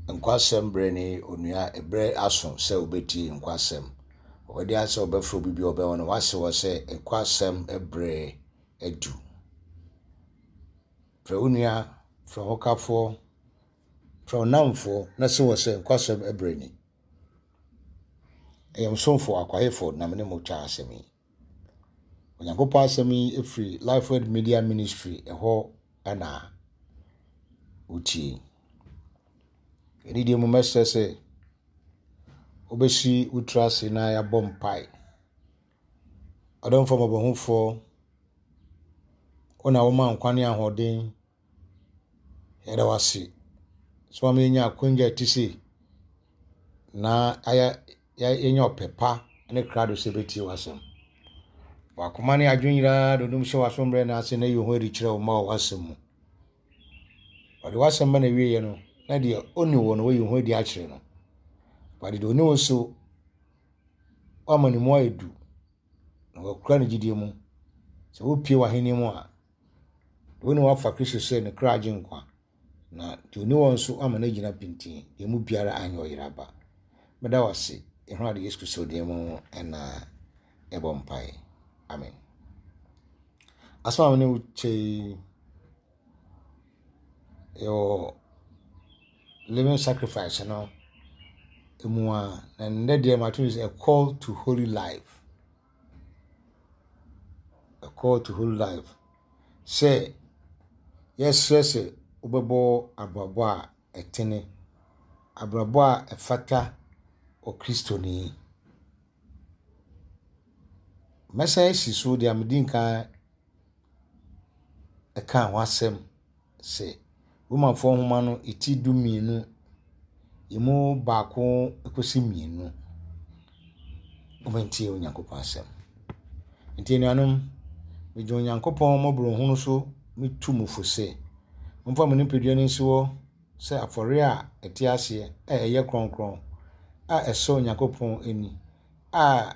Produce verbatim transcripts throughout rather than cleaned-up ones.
nkwasem breni onua ebre aso se obeti nkwasem obedi ase obefro bibi obe won wase wo se nkwasem ebre edu fra onua fra hokafo fra namfo na se wo se nkwasem ebre ni eyam sonfo akwayefo na mene mo twa asemi onyankopɔ asemi efri Lifeword Media Ministry eho ana uti eni die mo mesese obesi utrase na ya bompai adon fo mabahufo ona wo man kwane ahoden era wasi so ma nya akonja tisi na aya ya enya opepa ne krado sebeti wasem wakomani adwunyira dodum hye wasombre na ase na yeho eri kire wo ma wasem mu wade wasem na wiye no na de oni wo no yeho edi a kire no wade do ni wo so amani mo edu na wakura ne gidie mu se wo pie wa heni mu a woni wa fa Kristo se ne kraje nkwa na de oni wo so amana gina pintin de mu biara anyo yiraba meda wase ehwa de Yesu Kristo de mu na ebompai amen asma mene uche yo living sacrifice no emua and that there matter is a call to holy life a call to holy life say yes yes obebo abrabo a etene abrabo a efata o Kristo ni message so dia medinka e kan wasem se woman fo homa no eti du mienu yemu baako ekosi mienu omenti onyankopon asem enti nuanom me jo onyankopon mobro hunu so metu mufo se mfa mo nipadua ni nso se afore a eti ase e eye kronkron a eso onyankopon eni a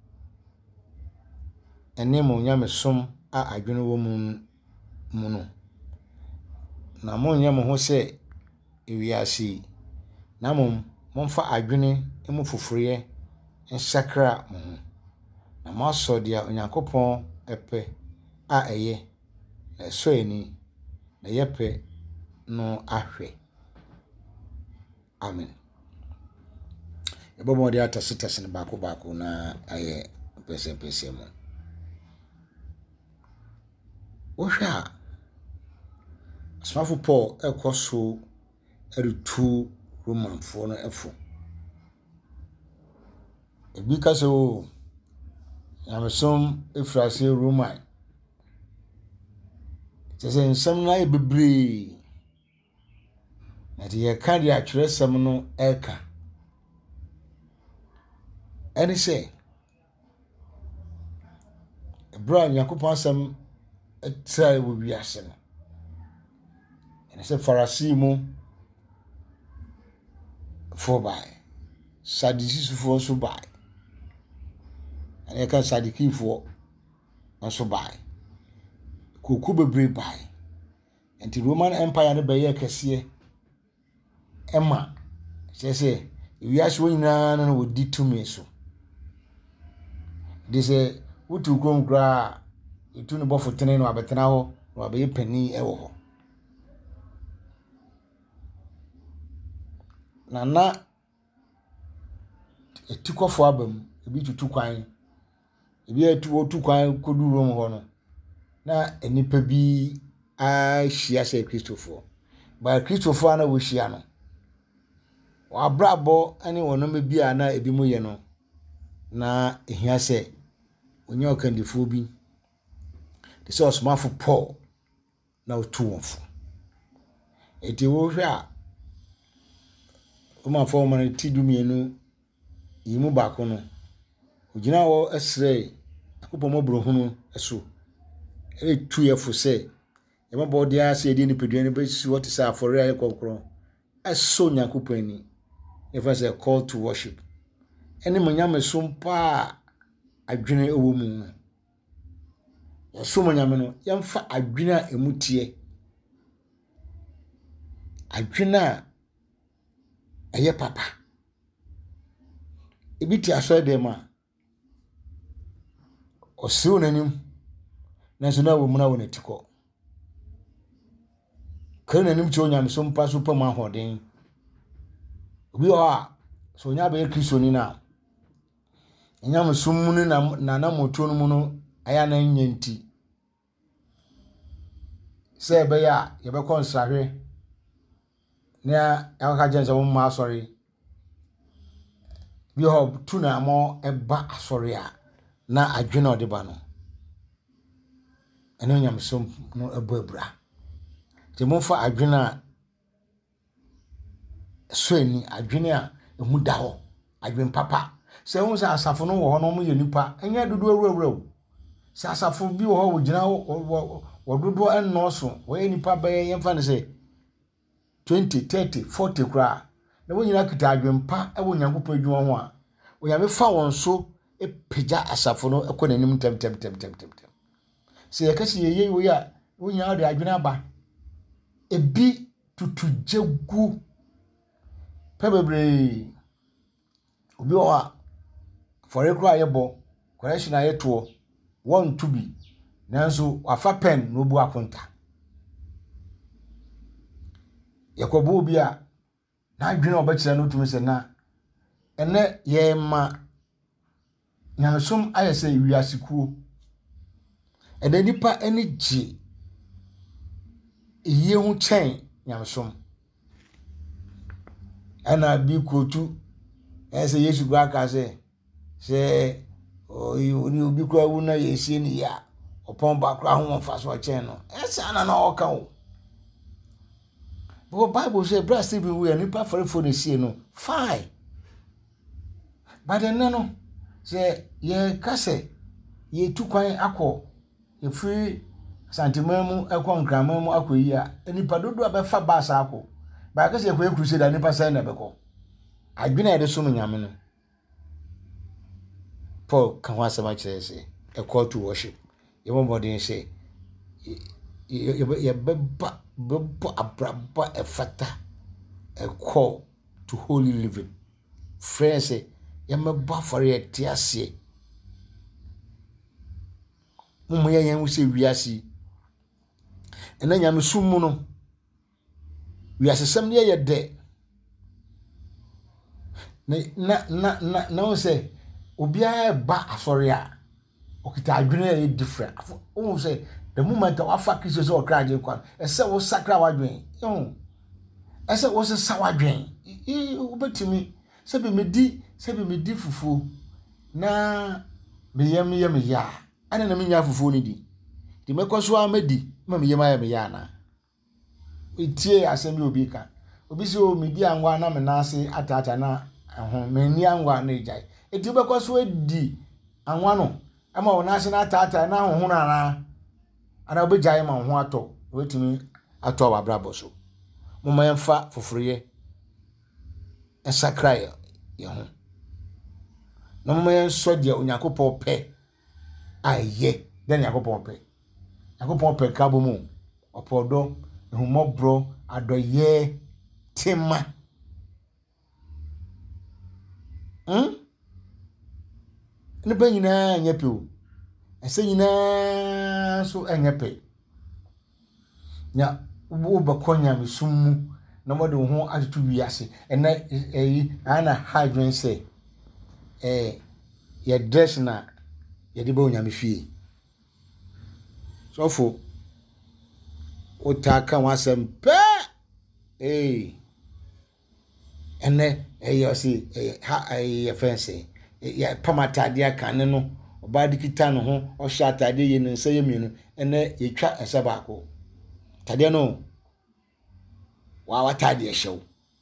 enemo nyamesom a adwene wo mu mu no na mo nyam ho se ewiase na mom momfa adwene emu foforoye ensakra mo ho na mo so dia onyankopon epe a eye na so eni na yepe no ahwe amen ebomo dia atasitase ne baako baako na aye pese pese mo ohwa asmafo Paul ekoso erutu romanfo no efo ebi kaso yamesom efrase roman sese nsem na ebebre na de yeka de atweresem no eka eni se ebra yakopon asem etra wo wiase no eni se farasi mu for by sadisi for so by eni kan sadiki for so by koku bebre by enti Roman Empire no beye kese ema sese wiase wo nyina no wodi tumi so dise wutu krom kra itu no bofo tene no abetena ho no abaye pani ewo ho na na etikofo abam ebi tutu kwan ebi etu otu kwan kodu rom ho no na enipa bi a hia se Kristofo ba Kristofo na wo hia no wa brabo ani wonom bi a na ebi mu ye no na ehia se onye okandifo bi de se osmafo Paul na otu wonfo eti wo hwe a uma fo man ti du mienu yimu baako no ogina wo esre akopɔ mobro hunu eso e tu yefo se e mabɔ dia se edi ni pedua ni be si what is afore ayi kokron eso nyakopɔ ani e fa se call to worship eni manyame sompa adwene ewo mu so manyame no yemfa adwene a emutie adwene a eye papa ebi ti aso de ma o siwo nanim na so na wo mu na wo netiko kan nanim ti onyam so mpa so pam ahoden obi o a so nya ba Kristo ni na nyam so mu ni na na moto no mu no aya na nyanti se be ya ye be konsahwe na ya ka jense wo ma sorry bi ho tu na mo eba asori a na adwene odeba no eno nyam so no ebabra te mo fa adwene a so ani adwene a emu da ho adwen papa se wo sa asafo no wo ho no mo ye nipa enya dodo awurawura se asafo bi wo ho wo gina wo dodo enno so wo ye nipa ba ye mfa ne se twenty thirty forty kra na wo nyina kita adwen pa e wo nyankopon adwuma ho a wo ya me fa won so e peja asafo no e ko nanim tem tem tem tem tem se ye kasi ye ye wo ya wo nya de adwene aba ebi tutujegu pebebre obi o a for ekura yebo correction ayeto one to be nanso afa pen no bu akonta yakobo obi a na adwene obekire no tumi se na ene ye ma nyansum ayese wiasekuo ene nipa ene ji iye hu chen nyansum ana bi kotu ese Yesu gba ka se se o ni obi kwa wu na yesi ni ya opon ba kwa hu fa so chen no ese ana na o ka o but Bible say blessed be we nipa for for the see no fine but then no say ye kase ye tu kwan akọ ye free santimamu ekọ nkramamu akọ yi a nipa dodo abefa bus akọ ba kase ye kọ crusade da nipa sai na bekọ adwena ye de so no nyame no Paul kan wa sama kire say a call to worship ye mo body say ye ye beba beba abraba efata a call to holy living friends say ye meba for ye tiase mumu ye yan wuse wiase ena nyame sumu no wiase sam ne ye de na na na na o say obia ba asori a okita adwene ye different o say the moment of afa Kristo so okra je kwa ese wo sakra wadwen yo ese wo se sawadwen e obetimi se be medi se be medi fufu na meyem yem ya ana na menya fufu ni di di mekoso amedi ma meyem ya me ya na itie asemi obi ka obi se o medi anwa na me na ase atata na ho meni anwa na ejai eti bekoso edi anwa no ama wona ase na atata na ho ho na ana obejai ma ho ato wetimi ato wa brabo so moma yemfa foforoye esakrai ye ho na moma yen so de onyankopon pe aye den yakopon pe yakopon pe kabo mu opodo ehumobro adoye tema hm ne ba nyina nyepe o ese nyina so enyepe nya wo ba konya mesum na mo de ho atutu wiase ena eyi ana hydrogen say eh ye dress na ye de ba onyame fie so fo o ta kan wasem pe eh ene eyo si ha eh fence ya pamata dia kan no oba dikita no ho o sha atade ye no nse yemienu ene yetwa esaba ko tade no wa watade ehyew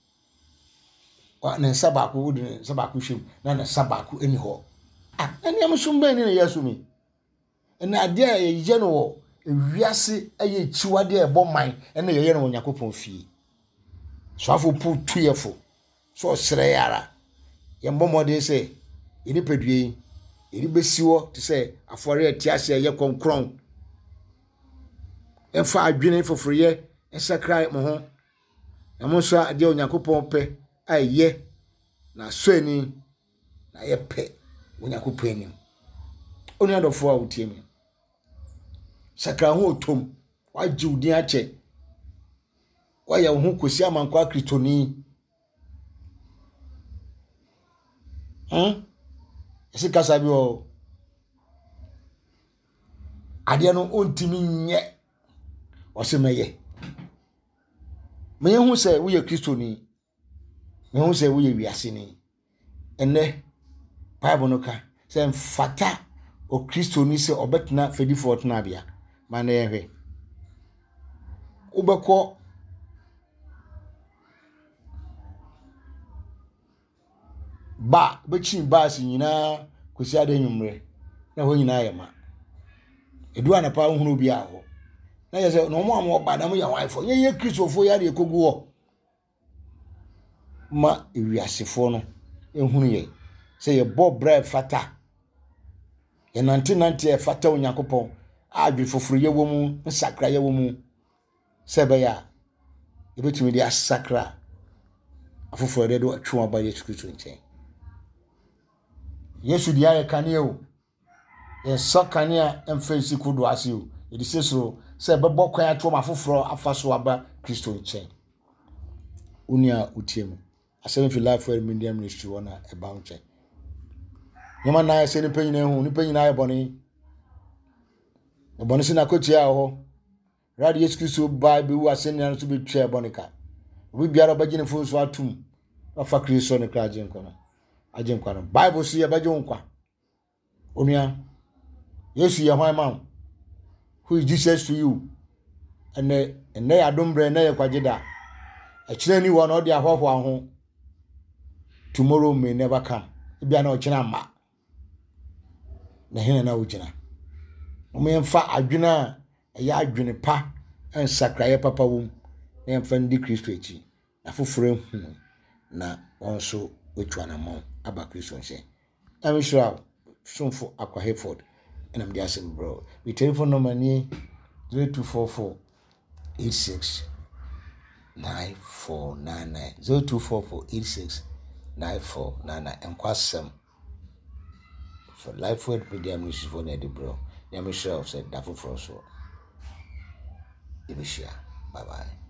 wa na saba ko wudi saba ko hwem na na saba ko eni ho ah ene amsum ba ni na yasumi ene ade a ye no wo ewiase aye chiwade e bo man ene ye ye no Yakobon fie so afo pu tuyefo so sere yara ye mbomode se eni pedue eri besiwo te se afore atiase ye konkron enfa adwene foforoye esakrai mo ho na mo so ade Yakobon pe aye na soani na yepe Onyankopɔn anim. Oni adofo a wotie me. Sakra ho otom, waji udin ache. Waya wo ho kosi amankwa Kristoni. Hmm? Esi kasa bi o. Ade no ontimi nye. Wose meye. Me hu se wo ye Kristoni. Me hu se wo ye wiase ni. Ene Bible no ka se mfata o Kristoni se obetna fedifo tna bia. Ma na ehwe. Ubekọ ba bechi ba si nyina kwesi ade nwumre na ho nyina yema edu anapa hunu bia ho na yese no mo am ba na mo ya wife ye ye Kristofo ya de ekogu ho ma ewiasefo no ehunu ye se ye bo bra fata ye nante nante e fata Onyankopɔn adwe foforo ye wo mu nsakra ye wo mu se be ya e betumi de asakra afoforo de do atwa ba Yesu Kristo nchen. Yesu dia ye kane o ye sokane a emfensi kudo ase o e di seso se be bokwan ato ma foforo afaso aba Kristo nchen. Unia utiem asem fi life for media ministry wona e ba nchen. Nyama na ye se ni panyina hu ni panyina ye boni e boni se na kotia ho radio Yesu Kristo ba be wu ase ni na so be twa bonika obi biara ba gine fo so atum afa Kristo ne kra agyen kono agyen kono Bible so ye ba gye nkwa onua Yesu ye hwan ma who is Jesus to you ene ene ya dombre ene ye kwageda a kire ni wo na odi ahwahwa ho tomorrow may never come bia na o kina ma na hene na o kina o me mfa adwena ya adwene pa ensakraye papa wom na mfa ndi Kristo echi afoforo hu na onso otwa na mo aba Kristo nse am sure somfo akwa Hereford and I'm just saying bro we telephone number ni zero two four four eight six nine four nine nine zero two four four eight six nine four nine nine and kwasem for life word media music for the bro. I'm sure said that for so. Bye bye.